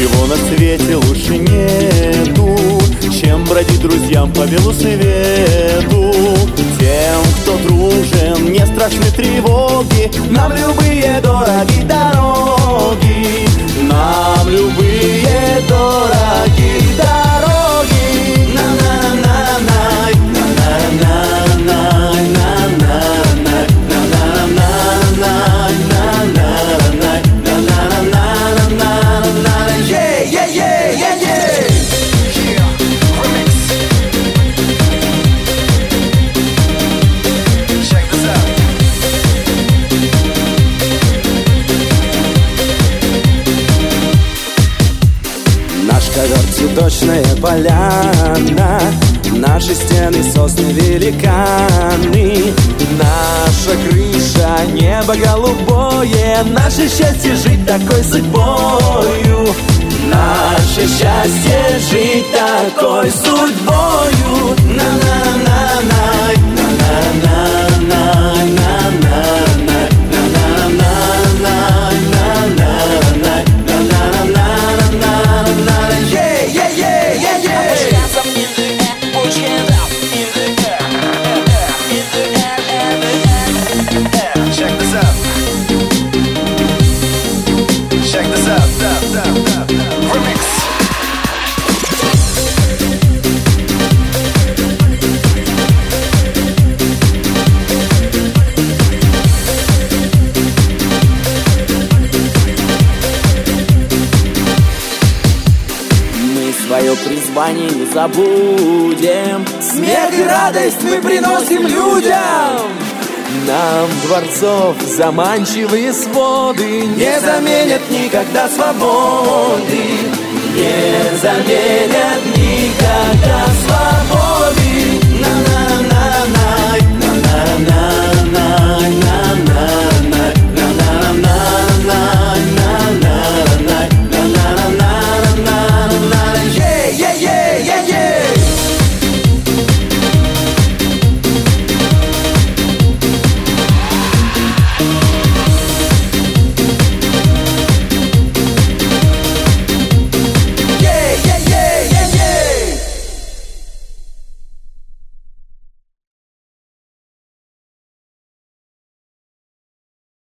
Ничего на свете лучше нету, чем бродить друзьям по белу свету. Тем, кто дружен, не страшны тревоги, нам любые дороги дороги, нам любые дороги дороги. На-на-на-на-на, на-на-на-на-на-на-на. Цветочная поляна, наши стены сосны великаны, наша крыша небо голубое, наше счастье жить такой судьбою, наше счастье жить такой судьбою. На-на-на-на, на-на-на-на-на-на-на. Призвание не забудем, смех и радость мы приносим людям. Нам дворцов заманчивые своды не заменят никогда свободы, не заменят